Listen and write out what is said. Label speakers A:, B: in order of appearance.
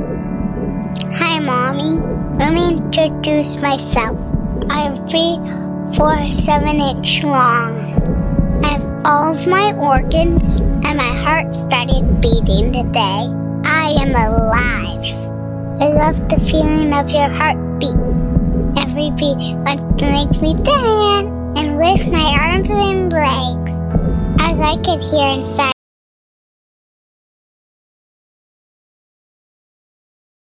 A: Hi, Mommy. Let me introduce myself. I'm 3, 4, 7 inch long. I have all of my organs, and my heart started beating today. I am alive. I love the feeling of your heartbeat. Every beat wants to make me dance and lift my arms and legs. I like it here inside